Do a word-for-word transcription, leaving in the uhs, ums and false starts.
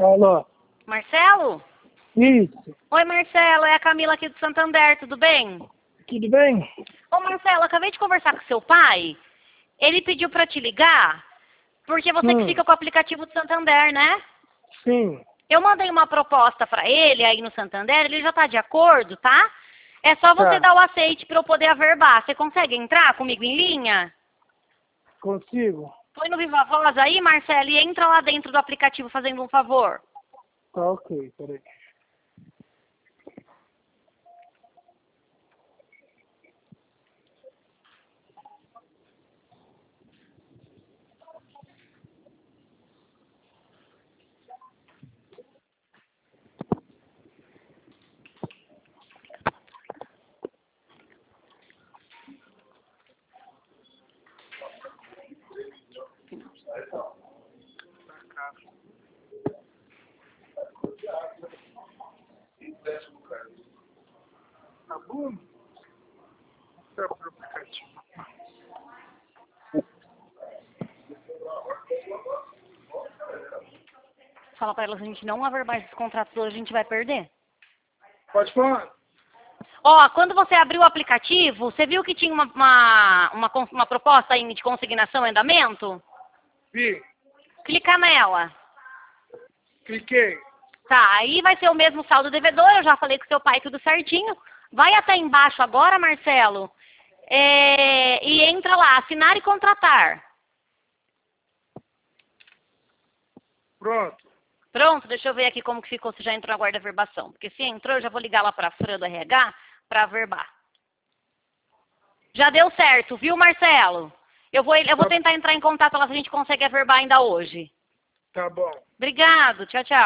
Alô? Marcelo? Isso. Oi, Marcelo, é a Camila aqui do Santander, tudo bem? Tudo bem? Ô, Marcelo, acabei de conversar com seu pai. Ele pediu pra te ligar, porque você que Hum. fica com o aplicativo do Santander, né? Sim. Eu mandei uma proposta pra ele aí no Santander, ele já tá de acordo, tá? É só você Tá. dar o aceite pra eu poder averbar. Você consegue entrar comigo em linha? Consigo? Põe no Viva Voz aí, Marcelo, e entra lá dentro do aplicativo fazendo um favor. Tá ok, peraí. Tá bom? Tá pro aplicativo. Fala pra ela, se a gente não averbar esses contratos hoje, a gente vai perder. Pode falar? Ó, quando você abriu o aplicativo, você viu que tinha uma, uma, uma, cons- uma proposta aí de consignação e andamento? Vi. Clica nela. Cliquei. Tá, aí vai ser o mesmo saldo devedor, eu já falei com seu pai tudo certinho. Vai até embaixo agora, Marcelo, é, e entra lá, assinar e contratar. Pronto. Pronto, deixa eu ver aqui como que ficou, se já entrou na guarda verbação. Porque se entrou, eu já vou ligar lá pra Fran do R H pra averbar. Já deu certo, viu, Marcelo? Eu vou, eu vou Tá, tentar entrar em contato lá se a gente consegue averbar ainda hoje. tá bom. Obrigado, tchau, tchau.